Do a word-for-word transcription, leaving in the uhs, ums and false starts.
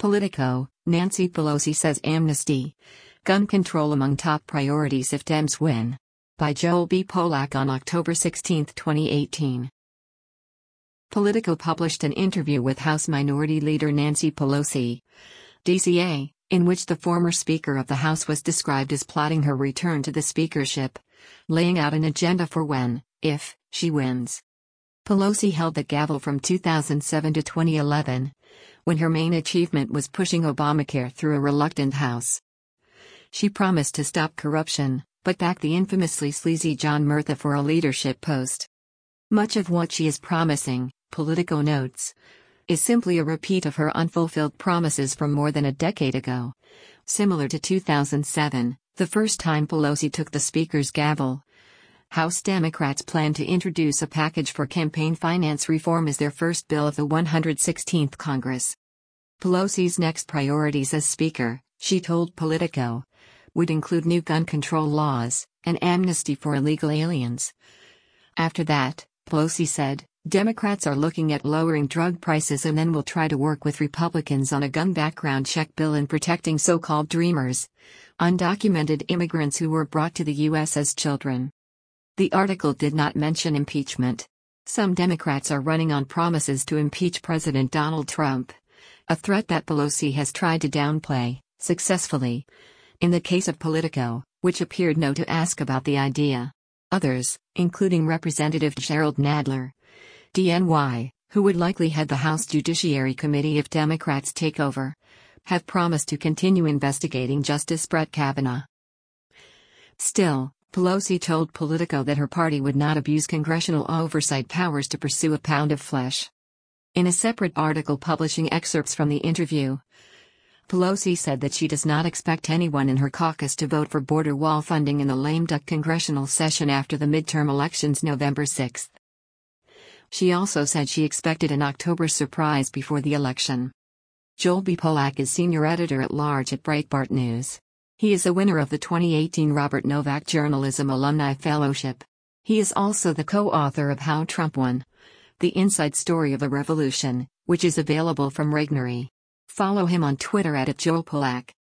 Politico, Nancy Pelosi says amnesty. Gun control among top priorities if Dems win. By Joel B. Polak on October sixteenth, twenty eighteen. Politico published an interview with House Minority Leader Nancy Pelosi, D C A, in which the former Speaker of the House was described as plotting her return to the speakership, laying out an agenda for when, if, she wins. Pelosi held the gavel from two thousand seven to twenty eleven, when her main achievement was pushing Obamacare through a reluctant House. She promised to stop corruption, but backed the infamously sleazy John Murtha for a leadership post. Much of what she is promising, Politico notes, is simply a repeat of her unfulfilled promises from more than a decade ago. Similar to two thousand seven, the first time Pelosi took the Speaker's gavel, House Democrats plan to introduce a package for campaign finance reform as their first bill of the one hundred sixteenth Congress. Pelosi's next priorities as Speaker, she told Politico, would include new gun control laws and amnesty for illegal aliens. After that, Pelosi said, Democrats are looking at lowering drug prices and then will try to work with Republicans on a gun background check bill and protecting so-called dreamers, undocumented immigrants who were brought to the U S as children. The article did not mention impeachment. Some Democrats are running on promises to impeach President Donald Trump, a threat that Pelosi has tried to downplay, successfully, in the case of Politico, which appeared no to ask about the idea. Others, including Representative Gerald Nadler, D N Y, who would likely head the House Judiciary Committee if Democrats take over, have promised to continue investigating Justice Brett Kavanaugh. Still, Pelosi told Politico that her party would not abuse congressional oversight powers to pursue a pound of flesh. In a separate article publishing excerpts from the interview, Pelosi said that she does not expect anyone in her caucus to vote for border wall funding in the lame duck congressional session after the midterm elections November sixth. She also said she expected an October surprise before the election. Joel B. Polak is senior editor-at-large at Breitbart News. He is a winner of the twenty eighteen Robert Novak Journalism Alumni Fellowship. He is also the co-author of How Trump Won: The Inside Story of a Revolution, which is available from Regnery. Follow him on Twitter at Joel Polak.